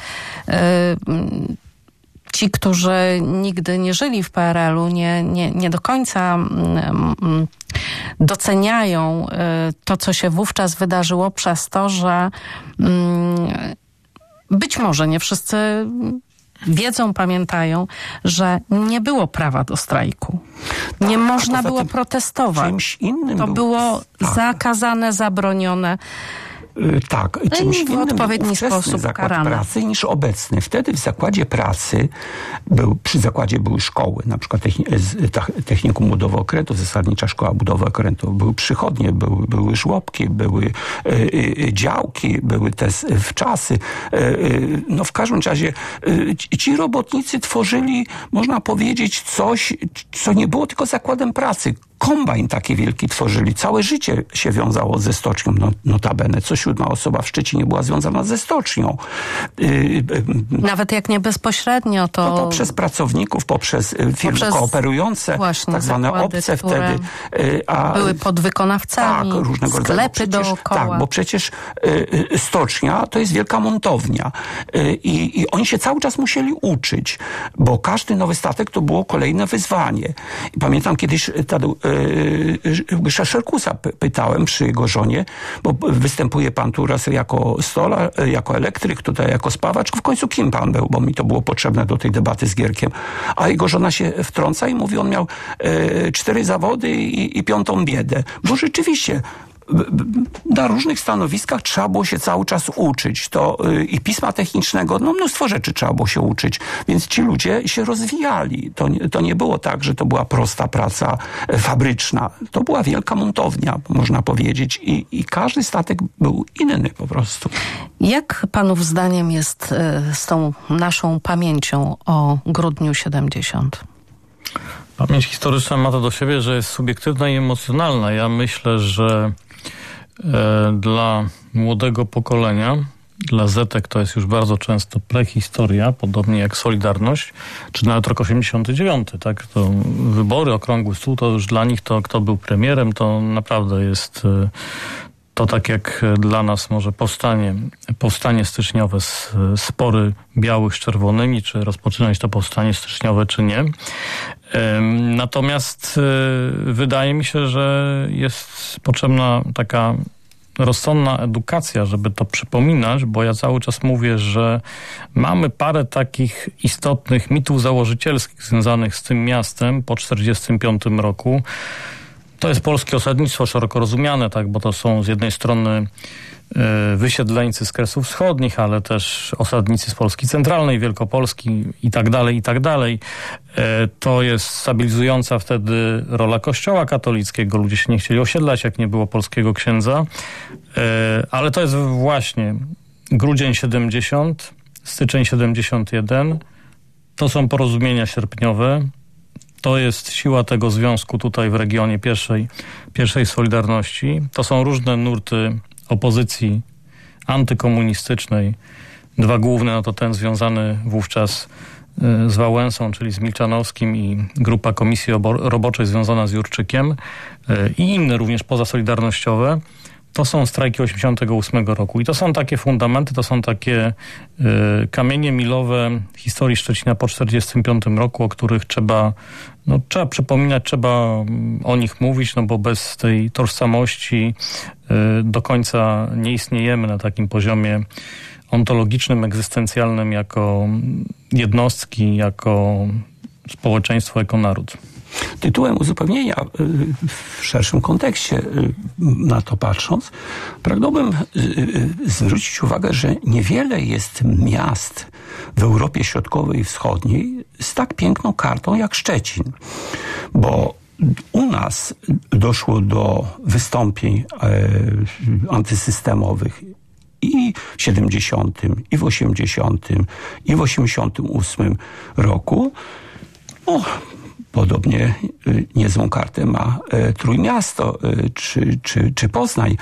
y, ci, którzy nigdy nie żyli w P R L u, nie, nie, nie do końca doceniają to, co się wówczas wydarzyło przez to, że być może nie wszyscy wiedzą, pamiętają, że nie było prawa do strajku. Nie tak, można było protestować. Czymś innym to był, było tak. zakazane, zabronione. Tak, no czymś w innym odpowiedni był ówczesny sposób zakład karane. pracy niż obecny. Wtedy w zakładzie pracy, był, przy zakładzie były szkoły, na przykład Technikum Budowy Okrętów, Zasadnicza Szkoła Budowy Okrętów, były przychodnie, były, były żłobki, były y, y, działki, były te wczasy. Y, y, no w każdym razie y, ci robotnicy tworzyli, można powiedzieć, coś, co nie było tylko zakładem pracy. Kombajn taki wielki tworzyli. Całe życie się wiązało ze stocznią, no, notabene. Co siódma osoba w Szczecinie była związana ze stocznią. Yy, yy, Nawet jak nie bezpośrednio, to... No, poprzez pracowników, poprzez firmy poprzez kooperujące, właśnie, tak zwane zakłady, obce wtedy. Yy, a, były podwykonawcami, tak, różnego sklepy rodzaju. Przecież, dookoła. Tak, bo przecież yy, stocznia to jest wielka montownia. Yy, i, I oni się cały czas musieli uczyć, bo każdy nowy statek to było kolejne wyzwanie. I pamiętam kiedyś Tadeu, Szerkusa pytałem przy jego żonie, bo występuje pan tu raz jako stolar, jako elektryk, tutaj jako spawacz. W końcu kim pan był, bo mi to było potrzebne do tej debaty z Gierkiem. A jego żona się wtrąca i mówi, on miał e, cztery zawody i, i piątą biedę. Bo rzeczywiście na różnych stanowiskach trzeba było się cały czas uczyć. To yy, i pisma technicznego, no mnóstwo rzeczy trzeba było się uczyć. Więc ci ludzie się rozwijali. To nie, to nie było tak, że to była prosta praca e, fabryczna. To była wielka montownia, można powiedzieć. I, i każdy statek był inny po prostu. Jak panów zdaniem jest y, z tą naszą pamięcią o grudniu siedemdziesiątym? Pamięć historyczna ma to do siebie, że jest subiektywna i emocjonalna. Ja myślę, że e, dla młodego pokolenia, dla Zetek to jest już bardzo często prehistoria, podobnie jak Solidarność, czy nawet rok osiemdziesiąty dziewiąty, tak? To wybory, okrągły stół, to już dla nich to, kto był premierem, to naprawdę jest... E, To tak jak dla nas może powstanie, powstanie styczniowe, spory białych z czerwonymi, czy rozpoczynać to powstanie styczniowe, czy nie. Natomiast wydaje mi się, że jest potrzebna taka rozsądna edukacja, żeby to przypominać, bo ja cały czas mówię, że mamy parę takich istotnych mitów założycielskich związanych z tym miastem po czterdziestym piątym roku. To jest polskie osadnictwo szeroko rozumiane, tak, bo to są z jednej strony y, wysiedleńcy z Kresów Wschodnich, ale też osadnicy z Polski Centralnej, Wielkopolski i tak dalej, i tak dalej. Y, to jest stabilizująca wtedy rola Kościoła katolickiego. Ludzie się nie chcieli osiedlać, jak nie było polskiego księdza. Y, ale to jest właśnie grudzień siedemdziesiąty, styczeń siedemdziesiąty jeden. To są porozumienia sierpniowe. To jest siła tego związku tutaj w regionie pierwszej, pierwszej Solidarności. To są różne nurty opozycji antykomunistycznej. Dwa główne, no to ten związany wówczas z Wałęsą, czyli z Milczanowskim, i grupa Komisji Roboczej związana z Jurczykiem i inne również pozasolidarnościowe. To są strajki osiemdziesiątego ósmego roku. I to są takie fundamenty, to są takie y, kamienie milowe historii Szczecina po czterdziestym piątym roku, o których trzeba, no, trzeba przypominać, trzeba o nich mówić, no bo bez tej tożsamości y, do końca nie istniejemy na takim poziomie ontologicznym, egzystencjalnym jako jednostki, jako społeczeństwo, jako naród. Tytułem uzupełnienia w szerszym kontekście na to patrząc, pragnąłbym zwrócić uwagę, że niewiele jest miast w Europie Środkowej i Wschodniej z tak piękną kartą jak Szczecin. Bo u nas doszło do wystąpień antysystemowych i w siedemdziesiątym, i w osiemdziesiątym, i w osiemdziesiątym ósmym roku. O, podobnie niezłą kartę ma Trójmiasto czy, czy, czy Poznań,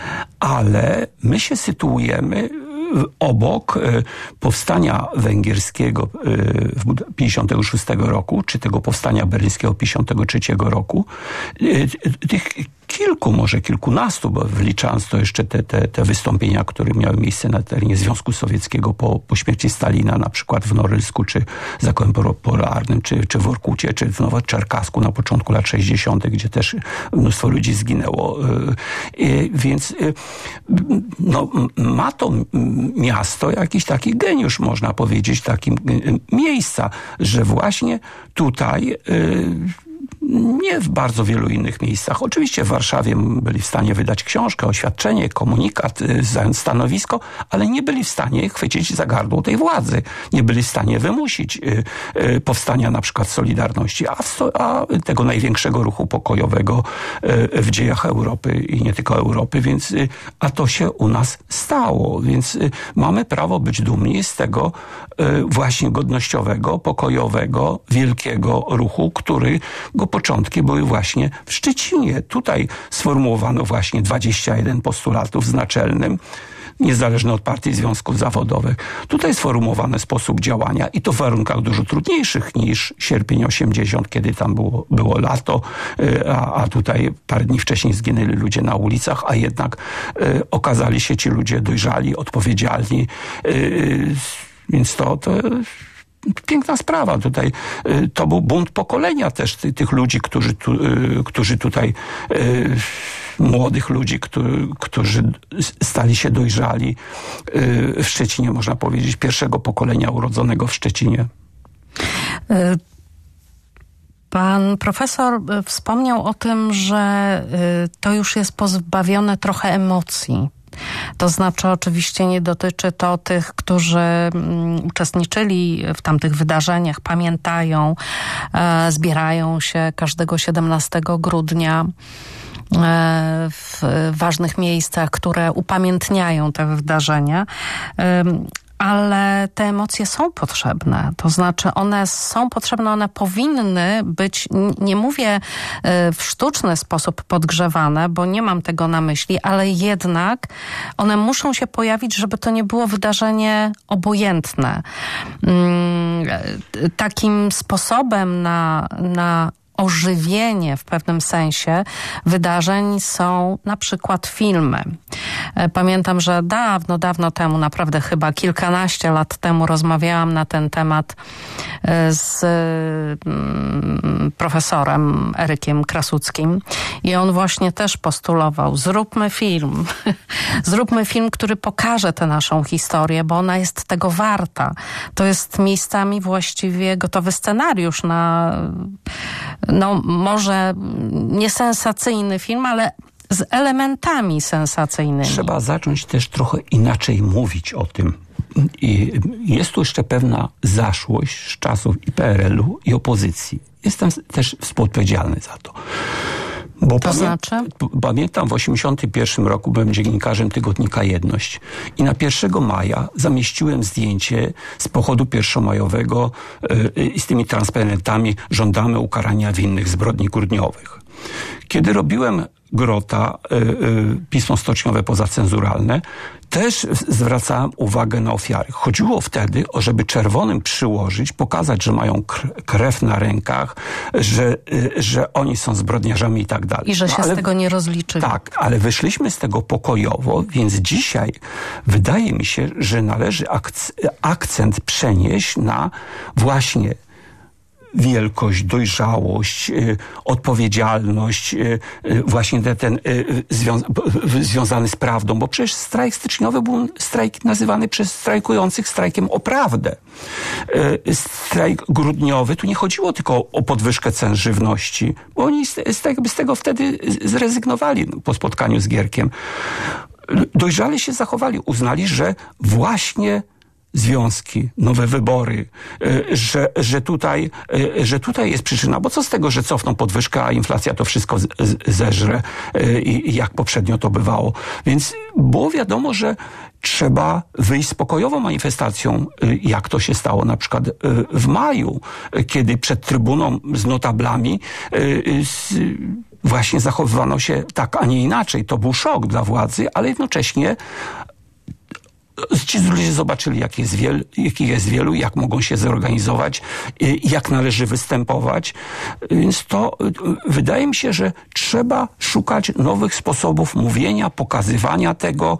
ale my się sytuujemy obok powstania węgierskiego pięćdziesiątego szóstego roku, czy tego powstania berlińskiego pięćdziesiątego trzeciego roku. Tych kilku, może kilkunastu, bo wliczając to jeszcze te, te, te wystąpienia, które miały miejsce na terenie Związku Sowieckiego po, po śmierci Stalina, na przykład w Norylsku, czy Zakopem Polarnym, czy, czy w Orkucie, czy w Nowoczerkasku na początku lat sześćdziesiątych, gdzie też mnóstwo ludzi zginęło. Więc no, ma to miasto jakiś taki geniusz, można powiedzieć, takim miejsca, że właśnie tutaj nie w bardzo wielu innych miejscach. Oczywiście w Warszawie byli w stanie wydać książkę, oświadczenie, komunikat, zająć stanowisko, ale nie byli w stanie chwycić za gardło tej władzy. Nie byli w stanie wymusić powstania na przykład Solidarności, a, sto, a tego największego ruchu pokojowego w dziejach Europy i nie tylko Europy, więc a to się u nas stało. Więc mamy prawo być dumni z tego właśnie godnościowego, pokojowego, wielkiego ruchu, który go początki były właśnie w Szczecinie. Tutaj sformułowano właśnie dwadzieścia jeden postulatów z naczelnym, niezależnie od partii związków zawodowych. Tutaj sformułowano sposób działania i to w warunkach dużo trudniejszych niż sierpień osiemdziesiąt, kiedy tam było, było lato, a, a tutaj parę dni wcześniej zginęli ludzie na ulicach, a jednak y, okazali się ci ludzie dojrzali, odpowiedzialni. Y, więc to... to piękna sprawa. Tutaj y, to był bunt pokolenia też ty, tych ludzi, którzy, tu, y, którzy tutaj y, młodych ludzi, którzy, którzy stali się dojrzali y, w Szczecinie, można powiedzieć, pierwszego pokolenia urodzonego w Szczecinie. Pan profesor wspomniał o tym, że y, to już jest pozbawione trochę emocji. To znaczy oczywiście nie dotyczy to tych, którzy mm, uczestniczyli w tamtych wydarzeniach, pamiętają, e, zbierają się każdego siedemnastego grudnia e, w ważnych miejscach, które upamiętniają te wydarzenia. E, ale te emocje są potrzebne. To znaczy one są potrzebne, one powinny być, nie mówię w sztuczny sposób podgrzewane, bo nie mam tego na myśli, ale jednak one muszą się pojawić, żeby to nie było wydarzenie obojętne. Takim sposobem na, na ożywienie w pewnym sensie wydarzeń są na przykład filmy. Pamiętam, że dawno, dawno temu, naprawdę chyba kilkanaście lat temu rozmawiałam na ten temat z profesorem Erykiem Krasuckim i on właśnie też postulował, zróbmy film. Zróbmy film, który pokaże tę naszą historię, bo ona jest tego warta. To jest miejscami właściwie gotowy scenariusz na no może nie sensacyjny film, ale z elementami sensacyjnymi. Trzeba zacząć też trochę inaczej mówić o tym. I jest tu jeszcze pewna zaszłość z czasów i P R L u i opozycji. Jestem też współodpowiedzialny za to. Bo to pamię- znaczy? Pamiętam, w osiemdziesiątym pierwszym roku byłem dziennikarzem tygodnika Jedność i na pierwszego maja zamieściłem zdjęcie z pochodu pierwszomajowego yy, z tymi transparentami żądamy ukarania winnych zbrodni grudniowych. Kiedy robiłem Grota, y, y, pismo stoczniowe pozacenzuralne, też zwracałem uwagę na ofiary. Chodziło wtedy, o żeby czerwonym przyłożyć, pokazać, że mają krew na rękach, że, y, że oni są zbrodniarzami i tak dalej. I że się no, ale, z tego nie rozliczyli. Tak, ale wyszliśmy z tego pokojowo, więc dzisiaj wydaje mi się, że należy akc- akcent przenieść na właśnie wielkość, dojrzałość, y, odpowiedzialność, y, y, właśnie ten, ten y, zwią- y, związany z prawdą, bo przecież strajk styczniowy był strajk nazywany przez strajkujących strajkiem o prawdę. Y, strajk grudniowy, tu nie chodziło tylko o, o podwyżkę cen żywności, bo oni z, z, tego, z tego wtedy zrezygnowali po spotkaniu z Gierkiem. Dojrzale się zachowali, uznali, że właśnie związki, nowe wybory, że, że, tutaj, że tutaj jest przyczyna, bo co z tego, że cofną podwyżkę, a inflacja to wszystko z, z, zeżre i, i jak poprzednio to bywało. Więc było wiadomo, że trzeba wyjść z pokojową manifestacją, jak to się stało na przykład w maju, kiedy przed trybuną z notablami z, właśnie zachowywano się tak, a nie inaczej. To był szok dla władzy, ale jednocześnie ci ludzie zobaczyli, jak jest wiel, jakich jest wielu, jak mogą się zorganizować, jak należy występować. Więc to wydaje mi się, że trzeba szukać nowych sposobów mówienia, pokazywania tego,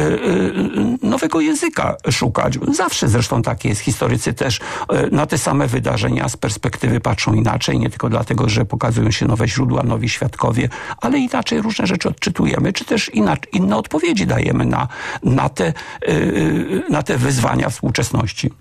nowego języka szukać. Zawsze zresztą tak jest. Historycy też na te same wydarzenia z perspektywy patrzą inaczej, nie tylko dlatego, że pokazują się nowe źródła, nowi świadkowie, ale inaczej różne rzeczy odczytujemy, czy też inaczej, inne odpowiedzi dajemy na, na, te, na te wyzwania współczesności.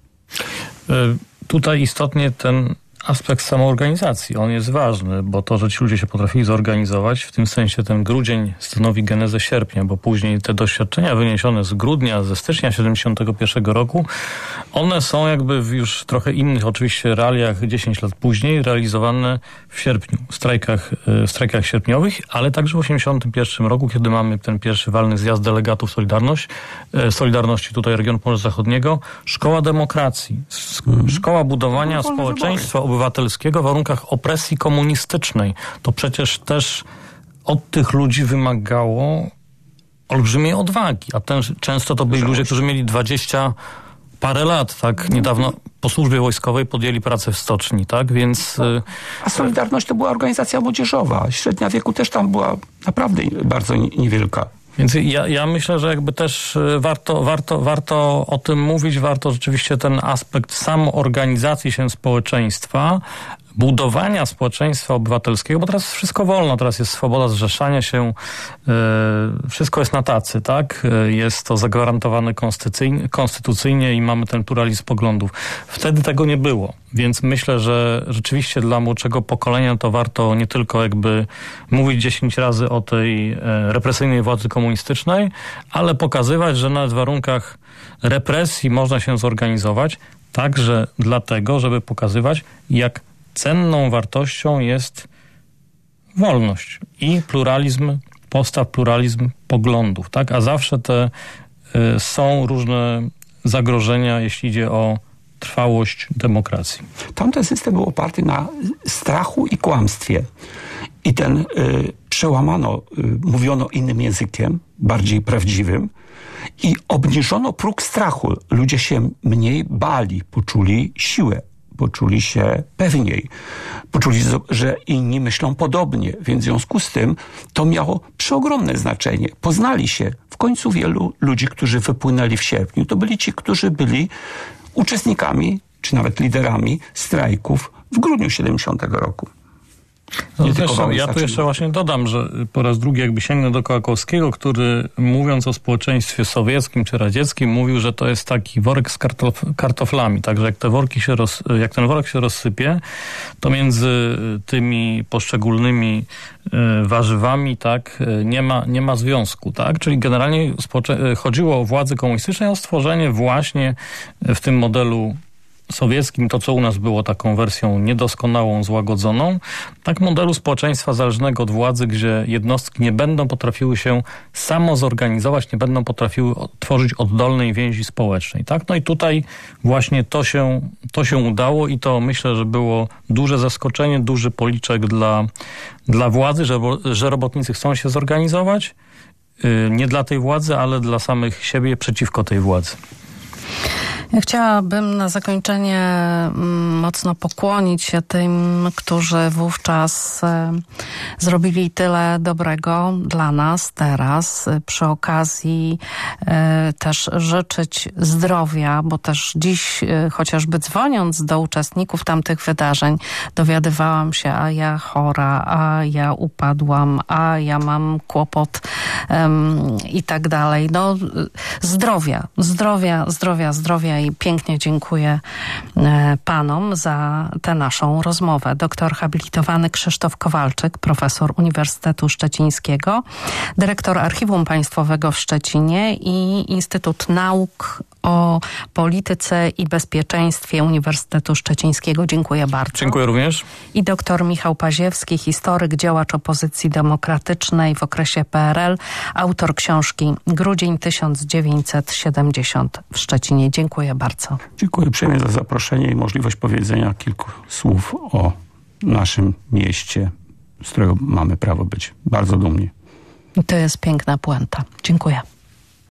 Tutaj istotnie ten aspekt samoorganizacji, on jest ważny, bo to, że ci ludzie się potrafili zorganizować, w tym sensie ten grudzień stanowi genezę sierpnia, bo później te doświadczenia wyniesione z grudnia, ze stycznia siedemdziesiątego pierwszego roku, one są jakby w już trochę innych oczywiście realiach dziesięć lat później realizowane w sierpniu, w strajkach, w strajkach sierpniowych, ale także w osiemdziesiątym pierwszym roku, kiedy mamy ten pierwszy walny zjazd delegatów Solidarność, Solidarności tutaj regionu Pomorza Zachodniego, szkoła demokracji, szkoła budowania no, społeczeństwa obywatelskiego w warunkach opresji komunistycznej. To przecież też od tych ludzi wymagało olbrzymiej odwagi, a ten, często to byli ludzie, którzy mieli dwadzieścia parę lat, tak? Niedawno po służbie wojskowej podjęli pracę w stoczni, tak? Więc... A Solidarność to była organizacja młodzieżowa. Średnia wieku też tam była naprawdę bardzo niewielka. Więc ja, ja myślę, że jakby też warto, warto, warto o tym mówić, warto rzeczywiście ten aspekt samoorganizacji się społeczeństwa, budowania społeczeństwa obywatelskiego, bo teraz wszystko wolno, teraz jest swoboda zrzeszania się, yy, wszystko jest na tacy, tak? Jest to zagwarantowane konstytucyjnie, konstytucyjnie i mamy ten pluralizm poglądów. Wtedy tego nie było, więc myślę, że rzeczywiście dla młodszego pokolenia to warto nie tylko jakby mówić dziesięć razy o tej e, represyjnej władzy komunistycznej, ale pokazywać, że nawet w warunkach represji można się zorganizować, także dlatego, żeby pokazywać, jak cenną wartością jest wolność i pluralizm postaw, pluralizm poglądów, tak? A zawsze te y, są różne zagrożenia, jeśli idzie o trwałość demokracji. Tamten system był oparty na strachu i kłamstwie. I ten y, przełamano, y, mówiono innym językiem, bardziej prawdziwym, i obniżono próg strachu. Ludzie się mniej bali, poczuli siłę. Poczuli się pewniej. Poczuli, że inni myślą podobnie. Więc w związku z tym to miało przeogromne znaczenie. Poznali się. W końcu wielu ludzi, którzy wypłynęli w sierpniu, to byli ci, którzy byli uczestnikami, czy nawet liderami strajków w grudniu siedemdziesiątego roku. No zresztą, ja tu jeszcze właśnie dodam, że po raz drugi jakby sięgnę do Kołakowskiego, który mówiąc o społeczeństwie sowieckim czy radzieckim mówił, że to jest taki worek z kartof kartoflami. Także jak, te worki się roz, jak ten worek się rozsypie, to między tymi poszczególnymi y, warzywami tak nie ma, nie ma związku. Tak? Czyli generalnie chodziło o władzę komunistyczną, o stworzenie właśnie w tym modelu sowieckim, to co u nas było taką wersją niedoskonałą, złagodzoną, tak modelu społeczeństwa zależnego od władzy, gdzie jednostki nie będą potrafiły się samo zorganizować, nie będą potrafiły tworzyć oddolnej więzi społecznej. Tak? No i tutaj właśnie to się, to się udało i to myślę, że było duże zaskoczenie, duży policzek dla, dla władzy, że, że robotnicy chcą się zorganizować, yy, nie dla tej władzy, ale dla samych siebie przeciwko tej władzy. Ja chciałabym na zakończenie mocno pokłonić się tym, którzy wówczas e, zrobili tyle dobrego dla nas teraz. Przy okazji e, też życzyć zdrowia, bo też dziś e, chociażby dzwoniąc do uczestników tamtych wydarzeń dowiadywałam się, a ja chora, a ja upadłam, a ja mam kłopot um, i tak dalej. No zdrowia, zdrowia, zdrowia, zdrowia i pięknie dziękuję panom za tę naszą rozmowę. Doktor habilitowany Krzysztof Kowalczyk, profesor Uniwersytetu Szczecińskiego, dyrektor Archiwum Państwowego w Szczecinie i Instytut Nauk o Polityce i Bezpieczeństwie Uniwersytetu Szczecińskiego. Dziękuję bardzo. Dziękuję również. I doktor Michał Paziewski, historyk, działacz opozycji demokratycznej w okresie P R L, autor książki Grudzień tysiąc dziewięćset siedemdziesiąt w Szczecinie. Dziękuję bardzo. Dziękuję uprzejmie za zaproszenie i możliwość powiedzenia kilku słów o naszym mieście, z którego mamy prawo być bardzo dumni. To jest piękna puenta. Dziękuję.